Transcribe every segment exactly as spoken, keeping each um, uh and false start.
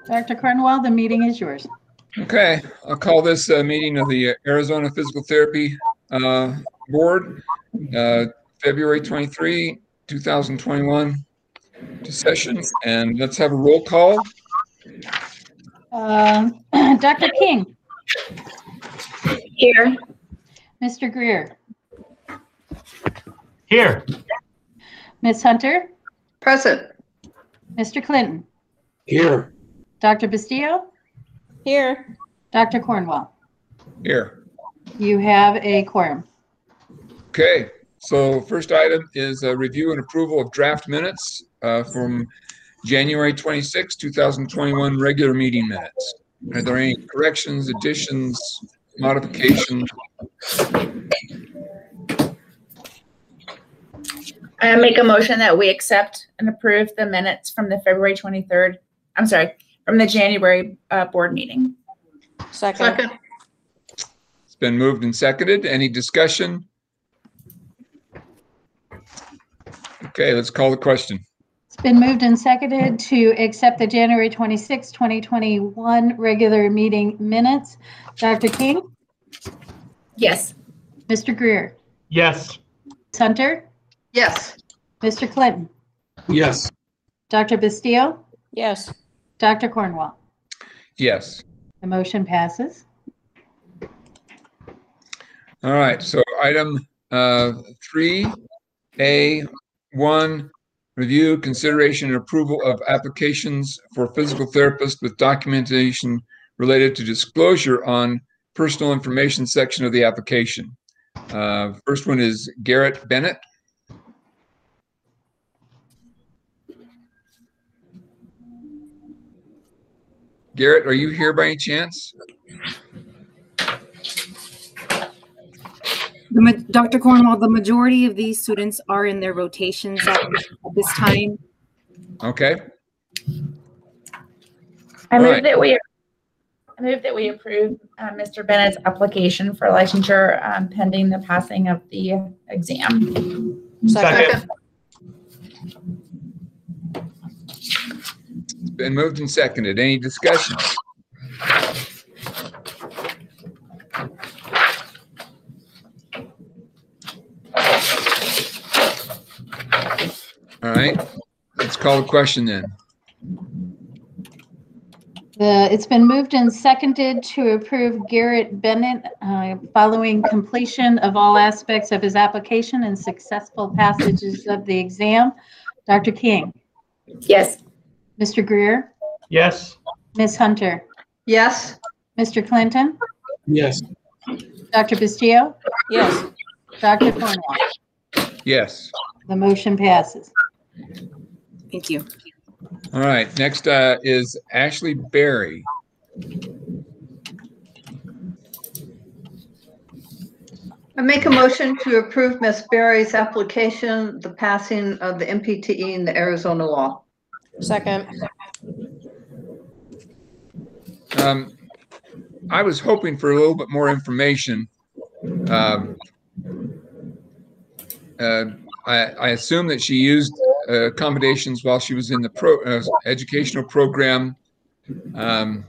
Doctor Cornwell, the meeting is yours. Okay, I'll call this a meeting of the Arizona Physical Therapy uh, Board, uh, February twenty-third, two thousand twenty-one to session, and let's have a roll call. Uh, Doctor King. Here. Mister Greer. Here. Miz Hunter. Present. Mister Clinton. Here. Doctor Bastillo. Here. Doctor Cornwell. Here. You have a quorum. Okay, so first item is a review and approval of draft minutes uh, from January twenty-sixth, two thousand twenty-one regular meeting minutes. Are there any corrections, additions, modifications? I make a motion that we accept and approve the minutes from the February twenty-third, I'm sorry, from the January uh, board meeting. Second. Second. It's been moved and seconded. Any discussion? Okay, let's call the question. It's been moved and seconded to accept the January twenty-sixth, twenty twenty-one regular meeting minutes. Doctor King. Yes. Mister Greer. Yes. Miz Hunter. Yes. Mister Clinton. Yes. Doctor Bastillo. Yes. Doctor Cornwell. Yes. The motion passes. All right, so item uh, three A one, review, consideration, and approval of applications for physical therapists with documentation related to disclosure on personal information section of the application. Uh, first one is Garrett Bennett. Garrett, are you here by any chance? The, ma- Doctor Cornwell, the majority of these students are in their rotations at, at this time. Okay. I All move right. that we I move that we approve uh, Mister Bennett's application for licensure um, pending the passing of the exam. Second. It's been moved and seconded. Any discussion? All right, let's call the question then. The, it's been moved and seconded to approve Garrett Bennett uh, following completion of all aspects of his application and successful passages of the exam. Doctor King. Yes. Mister Greer. Yes. Miz Hunter. Yes. Mister Clinton. Yes. Doctor Bastillo. Yes. Doctor Cornwell. Yes. The motion passes. Thank you. All right, next uh, is Ashley Berry. I make a motion to approve Miz Berry's application, the passing of the M P T E and the Arizona law. Second. Um, I was hoping for a little bit more information. Um, uh, I, I assume that she used uh, accommodations while she was in the pro uh, educational program. Um,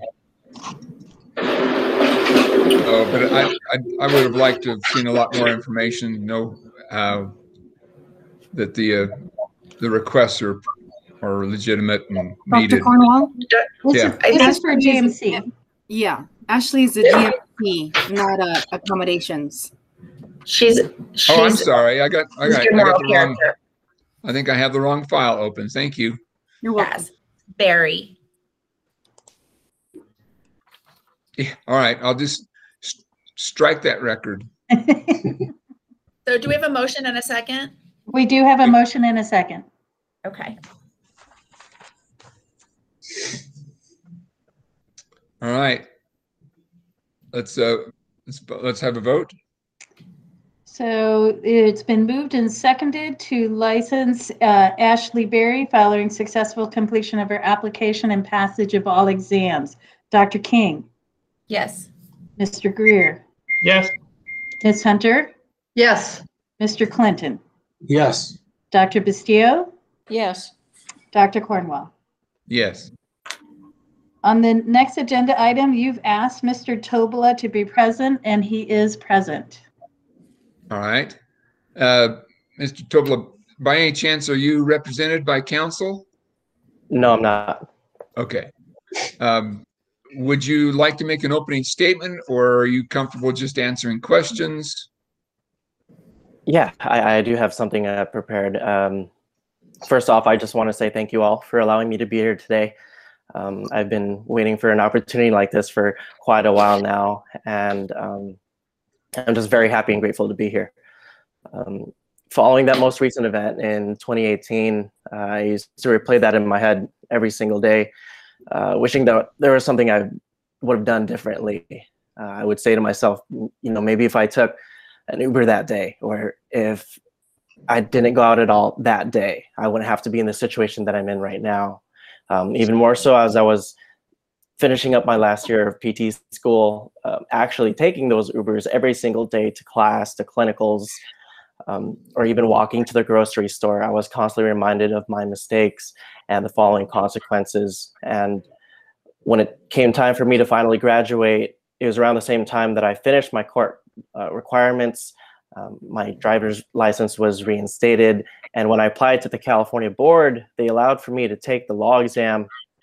oh, but I, I, I would have liked to have seen a lot more information, know uh, that the uh, the requests are are legitimate and needed. Doctor Cornwell? This Yeah. is, this is for G M C. Yeah. Ashley is a G M P, not uh, accommodations. She's she's Oh, I'm sorry. I got I got, Mister I got Moral the wrong. character. I think I have the wrong file open. Thank you. You're welcome. Yes. Barry. Yeah, all right, I'll just s- strike that record. So do we have a motion and a second? We do have a motion and a second. Okay. All right. Let's uh let's let's have a vote. So it's been moved and seconded to license uh, Ashley Berry following successful completion of her application and passage of all exams. Doctor King. Yes. Mister Greer. Yes. Miz Hunter. Yes. Mister Clinton. Yes. Doctor Bastillo. Yes. Doctor Cornwell. Yes. On the next agenda item, you've asked Mister Tobola to be present, and he is present. All right. Uh, Mister Tobola, by any chance, are you represented by counsel? No, I'm not. Okay. Um, would you like to make an opening statement, or are you comfortable just answering questions? Yeah, I, I do have something uh, prepared. Um, first off, I just want to say thank you all for allowing me to be here today. Um, I've been waiting for an opportunity like this for quite a while now, and um, I'm just very happy and grateful to be here. Um, following that most recent event in twenty eighteen, uh, I used to replay that in my head every single day, uh, wishing that there was something I would have done differently. Uh, I would say to myself, you know, maybe if I took an Uber that day, or if I didn't go out at all that day, I wouldn't have to be in the situation that I'm in right now. Um, even more so as I was finishing up my last year of P T school, uh, actually taking those Ubers every single day to class, to clinicals, um, or even walking to the grocery store. I was constantly reminded of my mistakes and the following consequences. And when it came time for me to finally graduate, it was around the same time that I finished my court uh, requirements. Um, my driver's license was reinstated. And when I applied to the California board, they allowed for me to take the law exam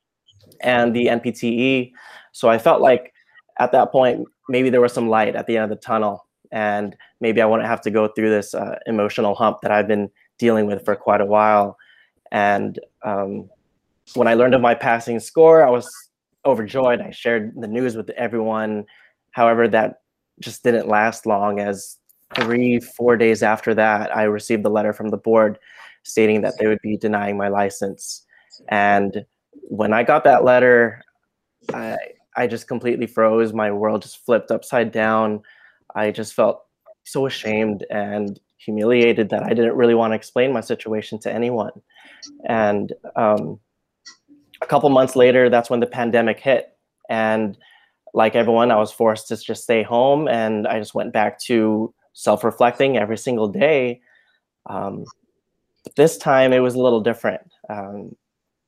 and the N P T E. So I felt like at that point, maybe there was some light at the end of the tunnel, and maybe I wouldn't have to go through this uh, emotional hump that I've been dealing with for quite a while. And um, when I learned of my passing score, I was overjoyed. I shared the news with everyone. However, that just didn't last long, as three, four days after that, I received a letter from the board stating that they would be denying my license. And when I got that letter, I, I just completely froze. My world just flipped upside down. I just felt so ashamed and humiliated that I didn't really want to explain my situation to anyone. And um, a couple months later, that's when the pandemic hit. And like everyone, I was forced to just stay home, and I just went back to self-reflecting every single day. Um, but this time it was a little different. Um,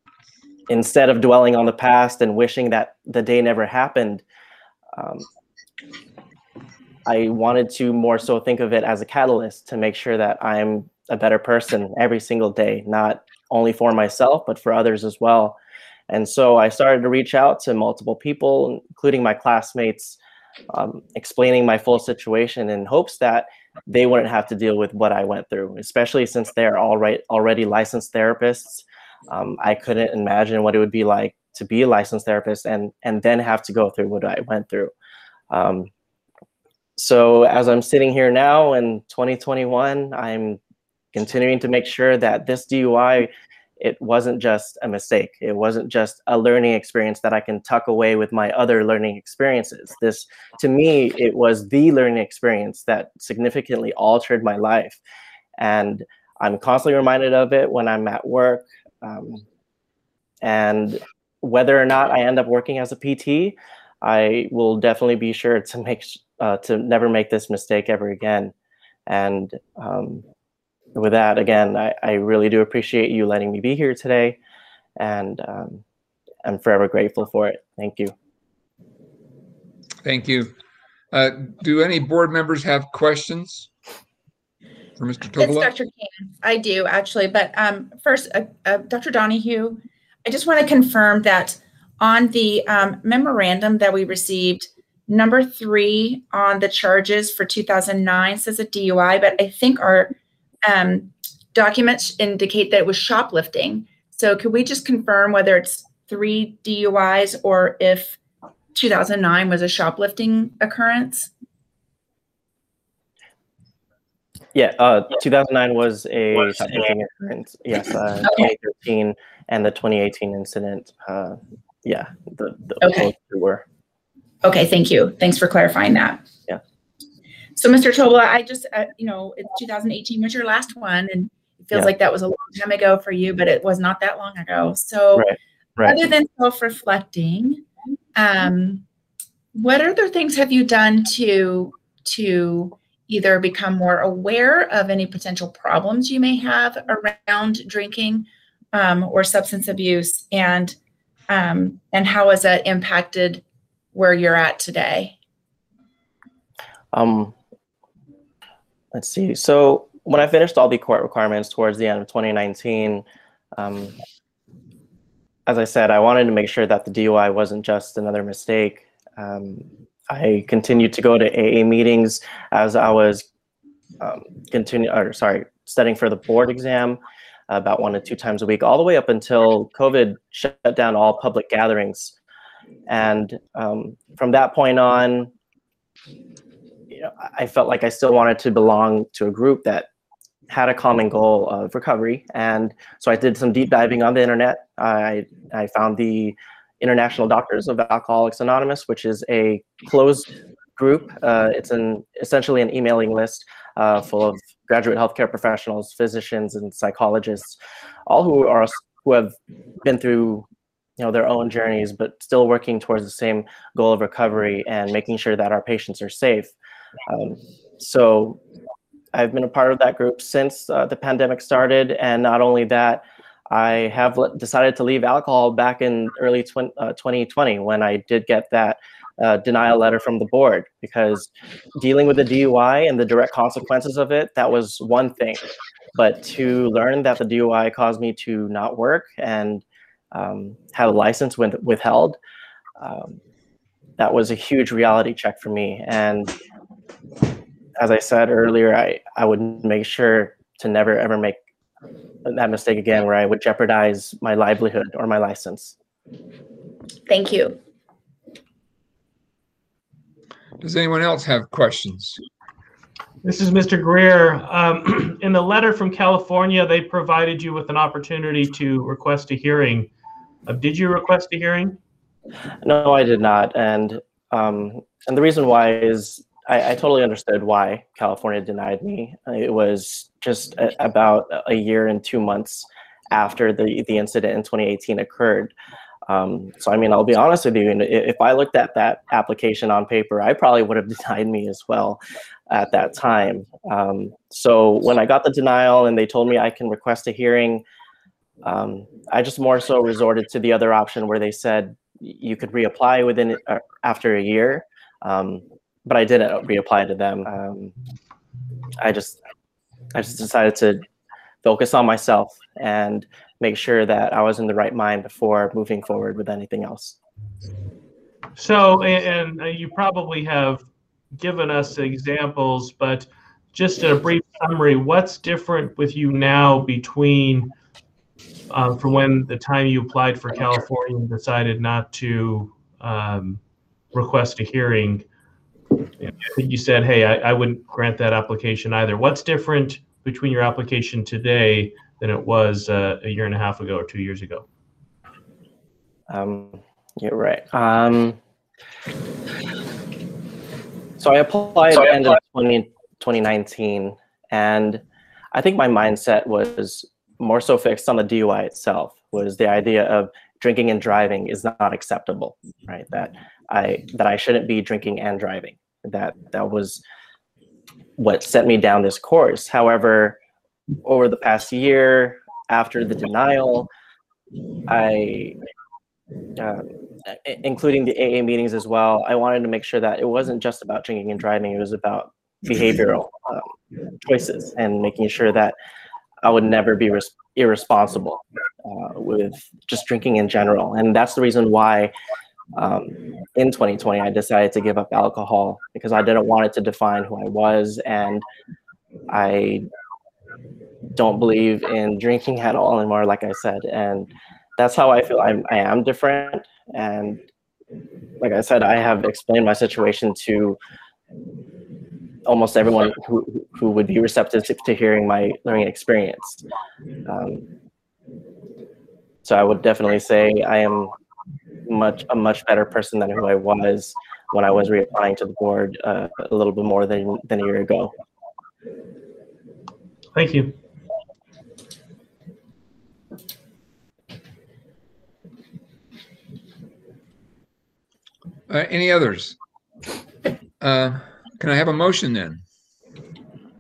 instead of dwelling on the past and wishing that the day never happened, um, I wanted to more so think of it as a catalyst to make sure that I'm a better person every single day, not only for myself, but for others as well. And so I started to reach out to multiple people, including my classmates, um, explaining my full situation in hopes that they wouldn't have to deal with what I went through, especially since they're all right, already licensed therapists. Um, I couldn't imagine what it would be like to be a licensed therapist and, and then have to go through what I went through. Um, so as I'm sitting here now in twenty twenty-one, I'm continuing to make sure that this D U I, it wasn't just a mistake. It wasn't just a learning experience that I can tuck away with my other learning experiences. This, to me, it was the learning experience that significantly altered my life. And I'm constantly reminded of it when I'm at work. Um, and whether or not I end up working as a P T, I will definitely be sure to make uh, to never make this mistake ever again. And um, with that, again, I, I really do appreciate you letting me be here today, and um, I'm forever grateful for it. Thank you. Thank you. Uh, do any board members have questions for Mister It's Tobola? Doctor King. I do actually, but um, first, uh, uh, Doctor Donahue, I just want to confirm that on the um, memorandum that we received, number three on the charges for two thousand nine says a D U I, but I think our um, documents indicate that it was shoplifting. So could we just confirm whether it's three D U Is or if two thousand nine was a shoplifting occurrence? Yeah, uh, two thousand nine was a shoplifting occurrence. Yes, uh, twenty thirteen and the twenty eighteen incident. Uh, yeah, the, the Okay. both were. Okay, thank you. Thanks for clarifying that. Yeah. So, Mister Tobola, I just, uh, you know, it's two thousand eighteen was your last one, and it feels Yeah. like that was a long time ago for you, but it was not that long ago. So, Right, right. other than self-reflecting, um, what other things have you done to to either become more aware of any potential problems you may have around drinking um, or substance abuse, and Um, and how has that impacted where you're at today? Um, let's see. So when I finished all the court requirements towards the end of twenty nineteen, um, as I said, I wanted to make sure that the D U I wasn't just another mistake. Um, I continued to go to A A meetings as I was um, continue, or sorry, studying for the board exam about one to two times a week, all the way up until COVID shut down all public gatherings. And um, from that point on, you know, I felt like I still wanted to belong to a group that had a common goal of recovery. And so I did some deep diving on the internet. I, I found the International Doctors of Alcoholics Anonymous, which is a closed group. Uh, it's an essentially an emailing list uh, full of graduate healthcare professionals, physicians, and psychologists, all who are who have been through, you know, their own journeys, but still working towards the same goal of recovery and making sure that our patients are safe. Um, so I've been a part of that group since uh, the pandemic started, and not only that, I have le- decided to leave alcohol back in early tw- uh, twenty twenty when I did get that uh, denial letter from the board, because dealing with the D U I and the direct consequences of it, that was one thing. But to learn that the D U I caused me to not work and um, have a license with, withheld, um, that was a huge reality check for me. And as I said earlier, I, I would make sure to never ever make that mistake again where I would jeopardize my livelihood or my license. Thank you. Does anyone else have questions? This is Mister Greer. Um, in the letter from California, they provided you with an opportunity to request a hearing. Uh, did you request a hearing? No, I did not. And um, and the reason why is I, I totally understood why California denied me. It was just a, about a year and two months after the, the incident in twenty eighteen occurred. Um, so, I mean, I'll be honest with you, and if I looked at that application on paper, I probably would have denied me as well at that time. Um, so when I got the denial and they told me I can request a hearing, um, I just more so resorted to the other option where they said you could reapply within uh, after a year. Um, but I didn't reapply to them. Um, I just, I just decided to focus on myself and make sure that I was in the right mind before moving forward with anything else. So, and, and you probably have given us examples, but just a brief summary, what's different with you now between uh, from when the time you applied for California and decided not to um, request a hearing? I think you said, hey, I, I wouldn't grant that application either. What's different between your application today than it was uh, a year and a half ago or two years ago? Um, you're right. Um, so I applied So I at the end of applied- twenty nineteen, and I think my mindset was more so fixed on the D U I itself, was the idea of drinking and driving is not acceptable, right? That I that I shouldn't be drinking and driving. That that was what set me down this course. However, over the past year, after the denial, I, uh, including the A A meetings as well, I wanted to make sure that it wasn't just about drinking and driving. It was about behavioral um, choices and making sure that I would never be res- irresponsible uh, with just drinking in general. And that's the reason why um, in twenty twenty, I decided to give up alcohol, because I didn't want it to define who I was. And I don't believe in drinking at all anymore, like I said. And that's how I feel I'm, I am different. And like I said, I have explained my situation to almost everyone who, who would be receptive to, to hearing my learning experience. Um, so I would definitely say I am much a much better person than who I was when I was reapplying to the board uh, a little bit more than, than a year ago. Thank you. Uh, any others? Uh, can I have a motion then?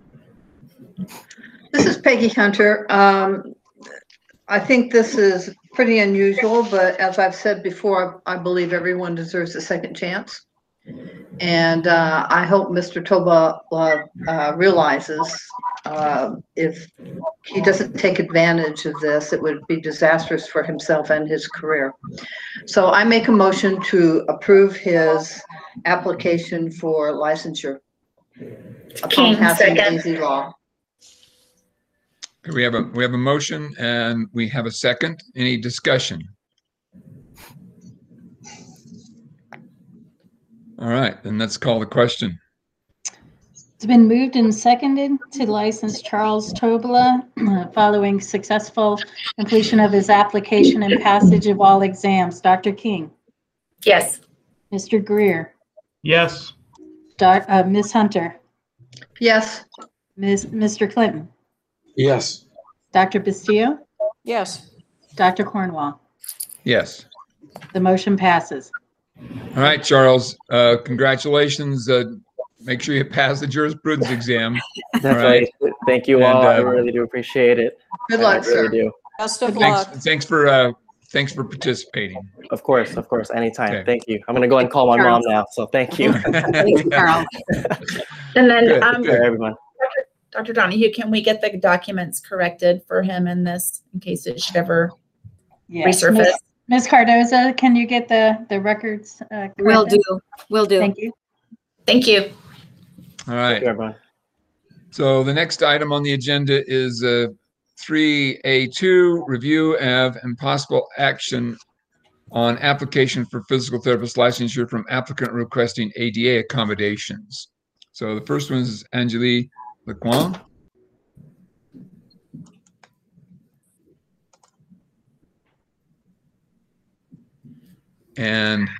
This is Peggy Hunter. Um, I think this is pretty unusual, but as I've said before, I believe everyone deserves a second chance. And uh, I hope Mister Toba uh, uh, realizes uh, if he doesn't take advantage of this, it would be disastrous for himself and his career. So I make a motion to approve his application for licensure upon King, passing the second. A Z law. We have a, we have a motion and we have a second. Any discussion? All right, then let's call the question. It's been moved and seconded to license Charles Tobala uh, following successful completion of his application and passage of all exams. Doctor King, Yes. Mister Greer, Yes. Doc, uh, Miz Hunter, Yes, Miz Mister Clinton, Yes. Doctor Bastillo, Yes. Doctor Cornwall. Yes. The motion passes. All right, Charles, uh, congratulations. Uh, make sure you pass the jurisprudence exam. Definitely. Thank you all. And, I uh, really do appreciate it. good I luck, really sir. do. Best of Thanks, luck. thanks for, uh, thanks for participating. Of course, of course, anytime. Okay. Thank you. I'm gonna go and call my mom now. So thank you. Thanks, Carl. And then, Good, um, good. For everyone. Doctor Donahue, can we get the documents corrected for him in this in case it should ever Yes. resurface? Miz Miz Cardoza, can you get the, the records? Uh, Will corrected? do. Will do. Thank you. Thank you. All Thank right. you, everyone. So the next item on the agenda is uh, three A two, review of and possible action on application for physical therapist licensure from applicant requesting A D A accommodations. So the first one is Angelique Lecoin. And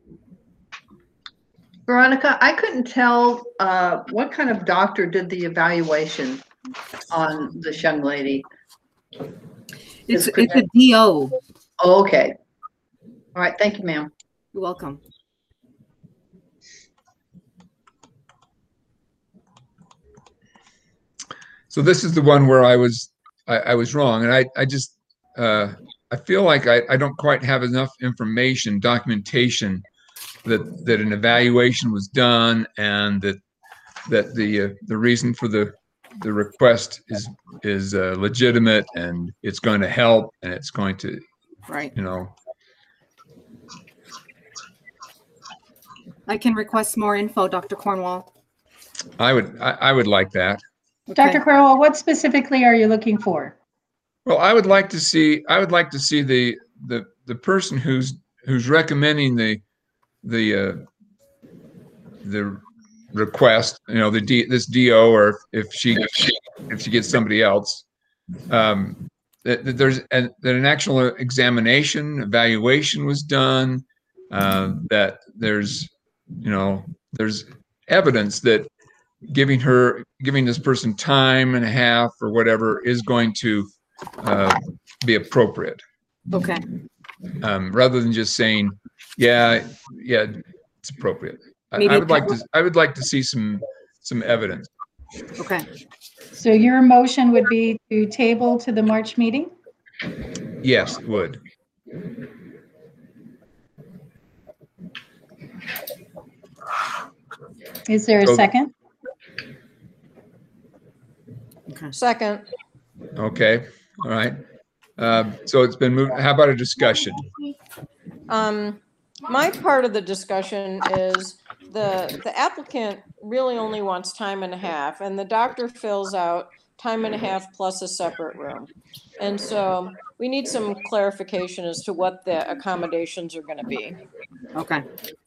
Veronica, I couldn't tell uh, what kind of doctor did the evaluation on this young lady. It's, It's it's a D O. Oh, okay. All right, thank you, ma'am. You're welcome. so this is the one where I was I, I was wrong, and I I just uh, I feel like I, I don't quite have enough information, documentation that that an evaluation was done and that that the uh, the reason for the the request is is uh, legitimate and it's going to help and it's going to, Right. you know. I can request more info, Doctor Cornwall. I would I, I would like that. Doctor Cornwall, what specifically are you looking for? Well, I would like to see I would like to see the the the person who's who's recommending the the uh, the request, you know, the D, this D O, or if she if she, if she gets somebody else, um, that, that there's an, that an actual examination evaluation was done, uh, that there's you know there's evidence that giving her giving this person time and a half or whatever is going to uh, be appropriate, Okay. um, rather than just saying, yeah, yeah, it's appropriate. I, Maybe I a would like couple- to I would like to see some some evidence. Okay. So your motion would be to table to the March meeting? Yes, it would. Is there a So- second? Second. Okay, all right. Um, so it's been moved. How about a discussion? Um, my part of the discussion is the, the applicant really only wants time and a half, and the doctor fills out time and a half plus a separate room. And so we need some clarification as to what the accommodations are gonna be. Okay.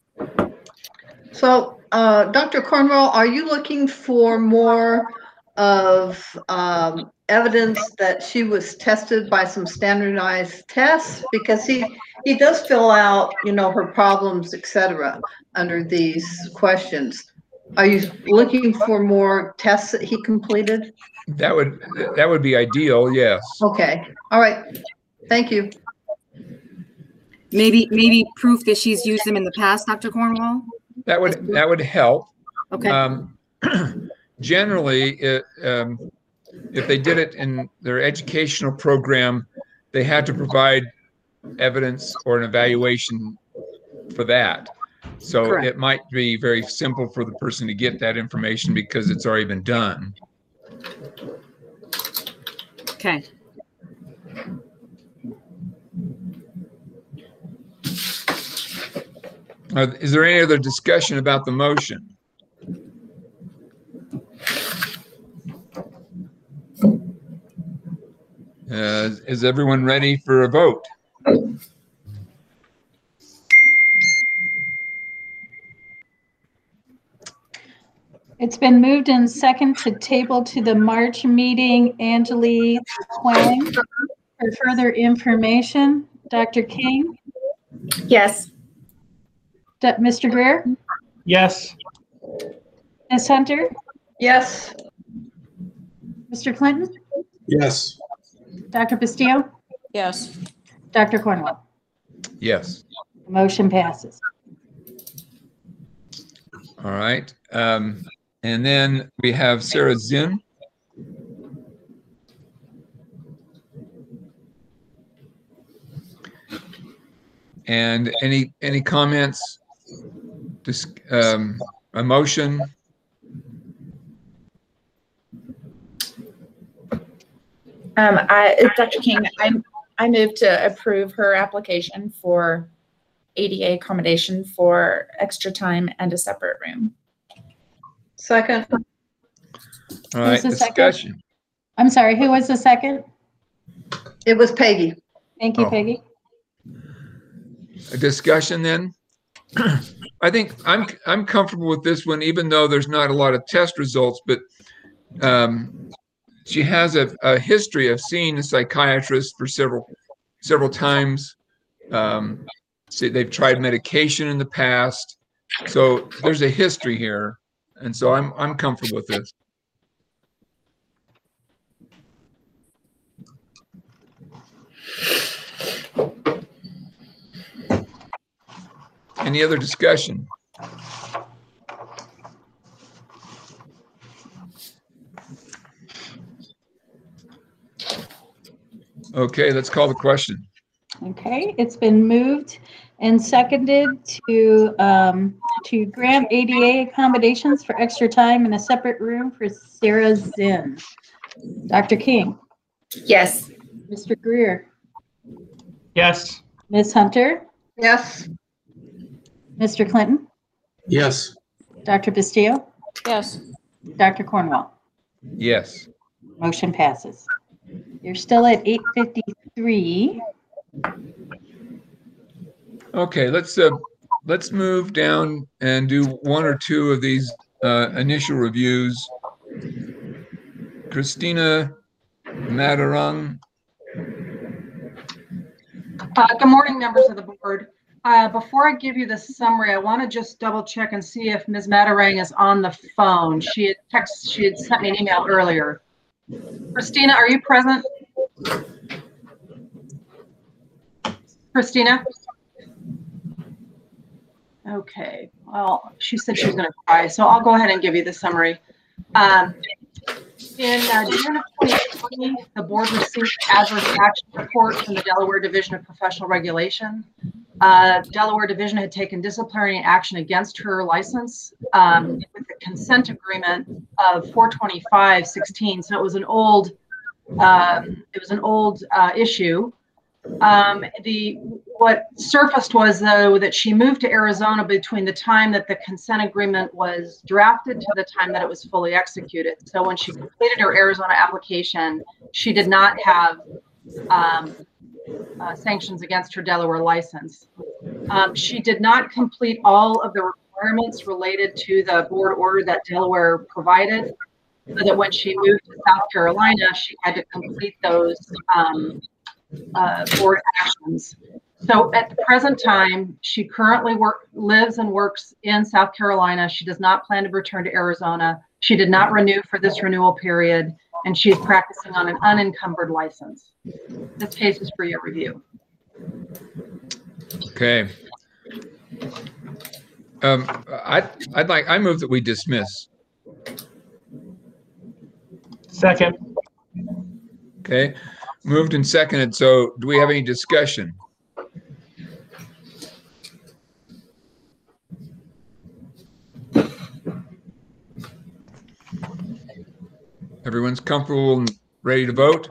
So, uh, Doctor Cornwall, are you looking for more of um, evidence that she was tested by some standardized tests? Because he, he does fill out, you know, her problems, et cetera, under these questions. Are you looking for more tests that he completed? That would that would be ideal. Yes. Okay, all right, thank you. Maybe, maybe proof that she's used them in the past, Doctor Cornwall? That would that would help. Okay. Um, generally, it, um, if they did it in their educational program, they had to provide evidence or an evaluation for that. So Correct. it might be very simple for the person to get that information because it's already been done. Okay. Uh, is there any other discussion about the motion? Uh, is everyone ready for a vote? It's been moved and second to table to the March meeting. Angeli Twang, for further information. Doctor King, Yes. D- Mister Greer, Yes. Miz Hunter, Yes. Mister Clinton, Yes. Doctor Bastillo, Yes. Doctor Cornwell. Yes. Motion passes. All right. Um, and then we have Sarah Zinn. And any any comments? Dis, um, a motion? Um, I, Doctor King, I, I move to approve her application for A D A accommodation for extra time and a separate room. Second. All right. Who's the second? Discussion. I'm sorry, who was the second? It was Peggy. Thank you, Oh. Peggy. A discussion then? I think I'm I'm comfortable with this one, even though there's not a lot of test results, but um, she has a, a history of seeing a psychiatrist for several several times. Um, so they've tried medication in the past, so there's a history here, and so I'm I'm comfortable with this. Any other discussion? Okay, let's call the question. Okay, it's been moved and seconded to, um, to grant A D A accommodations for extra time in a separate room for Sarah Zinn. Doctor King, Yes. Mister Greer, Yes. Miz Hunter, Yes. Mister Clinton, Yes. Doctor Bastillo, Yes. Doctor Cornwell. Yes. Motion passes. You're still at eight fifty-three. Okay, let's uh, let's move down and do one or two of these uh, initial reviews. Christina Madarang. Uh, good morning, members of the board. Uh, before I give you the summary, I want to just double check and see if Miz Madarang is on the phone. She had text, she had sent me an email earlier. Christina, are you present? Christina? Okay, well, she said she was going to try, so I'll go ahead and give you the summary. Um, in uh, June of twenty twenty, the board received an adverse action report from the Delaware Division of Professional Regulation. Uh, Delaware Division had taken disciplinary action against her license um, with the consent agreement of four twenty-five sixteen. So it was an old, um, it was an old uh, issue. Um, the what surfaced was though that she moved to Arizona between the time that the consent agreement was drafted to the time that it was fully executed. So when she completed her Arizona application, she did not have um, uh, sanctions against her Delaware license. Um, she did not complete all of the requirements related to the board order that Delaware provided, so that when she moved to South Carolina, she had to complete those um, uh, board actions. So at the present time, she currently work, lives and works in South Carolina. She does not plan to return to Arizona. She did not renew for this renewal period, and she is practicing on an unencumbered license. This case is for your review. Okay. Um, I I'd like I move that we dismiss. Second. Okay. Moved and seconded. So do we have any discussion? Everyone's comfortable and ready to vote?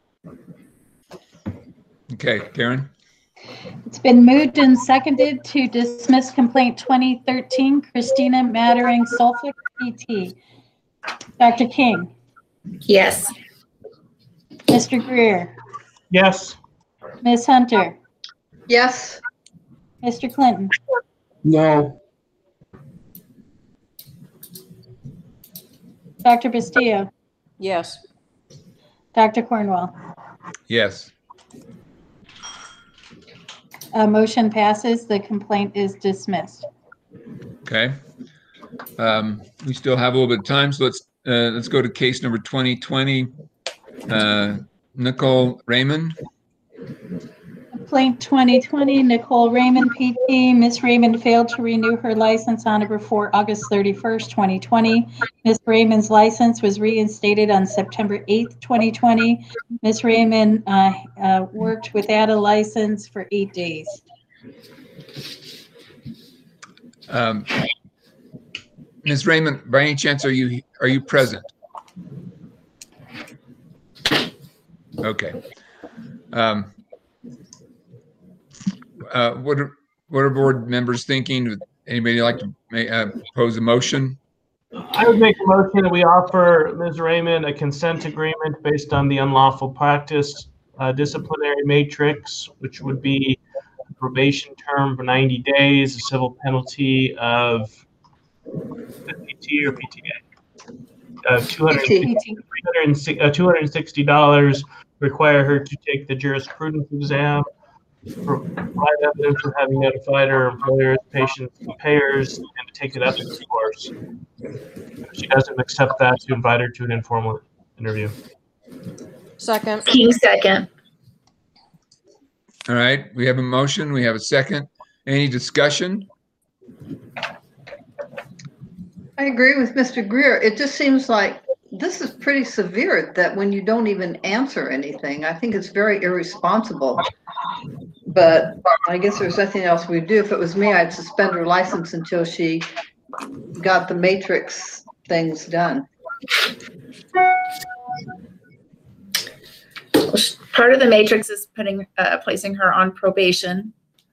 Okay, Karen? It's been moved and seconded to dismiss complaint twenty thirteen Christina Mattering Sulfic P T. Doctor King, Yes. Mister Greer, Yes. Miz Hunter, Yes. Mister Clinton, No. Doctor Bastillo, Yes. Doctor Cornwall. Yes. Uh, motion passes. The complaint is dismissed. Okay. Um, we still have a little bit of time, so let's uh, let's go to case number twenty twenty. Uh, Nicole Raymond. Complaint twenty twenty, Nicole Raymond P T. Miz Raymond failed to renew her license on or before August thirty-first, twenty twenty. Miz Raymond's license was reinstated on September eighth, twenty twenty. Miz Raymond uh, uh, worked without a license for eight days. Um, Miz Raymond, by any chance, are you are you present? Okay. Um, uh, what are what are board members thinking? Would anybody like to make, uh, pose a motion? I would make a motion that we offer Miz Raymond a consent agreement based on the unlawful practice uh, disciplinary matrix, which would be a probation term for ninety days, a civil penalty of P T or P T A, uh, two hundred sixty dollars, require her to take the jurisprudence exam, provide evidence of having notified her employers, patients, and payers, and to take an ethics course. If she doesn't accept that, to invite her to an informal interview. Second. King second. All right, we have a motion, we have a second. Any discussion? I agree with Mister Greer. It just seems like this is pretty severe that when you don't even answer anything, I think it's very irresponsible. But I guess there's nothing else we'd do. If it was me, I'd suspend her license until she got the matrix things done. Part of the matrix is putting, uh, placing her on probation.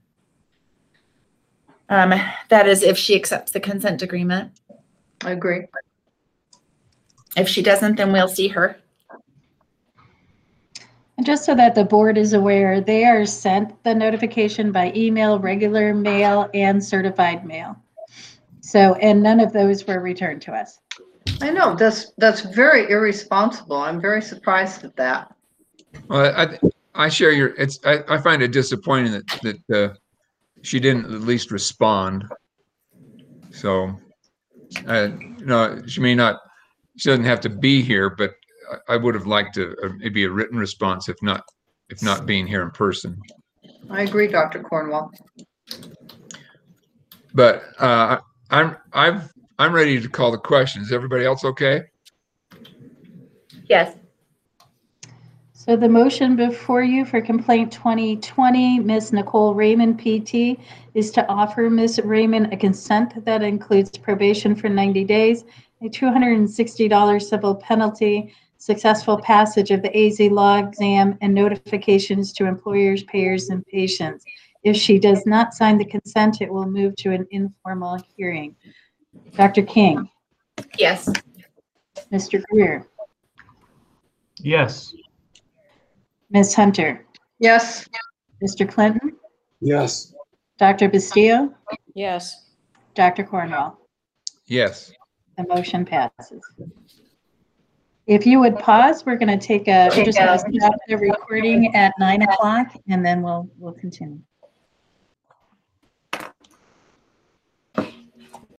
Um, that is if she accepts the consent agreement. I agree. If she doesn't, then we'll see her. And just so that the board is aware, they are sent the notification by email, regular mail, and certified mail. So, and none of those were returned to us. I know, that's, that's very irresponsible. I'm very surprised at that. Well, I I share your. It's I, I find it disappointing that that uh, she didn't at least respond. So, uh, you know, she may not. She doesn't have to be here, but I would have liked to uh, maybe a written response, if not if not being here in person. I agree, Doctor Cornwall. But uh, I'm I've I'm ready to call the question. Is everybody else okay? Yes. So the motion before you for complaint twenty twenty, Miz Nicole Raymond P T, is to offer Miz Raymond a consent that includes probation for ninety days, a two hundred sixty dollars civil penalty, successful passage of the A Z law exam, and notifications to employers, payers, and patients. If she does not sign the consent, it will move to an informal hearing. Doctor King, Yes. Mister Greer, Yes. Miz Hunter, Yes. Mister Clinton, Yes. Doctor Bastillo, Yes. Doctor Cornwall. Yes. The motion passes. If you would pause, we're going to take a, we're just going to stop the recording at nine o'clock and then we'll, we'll continue.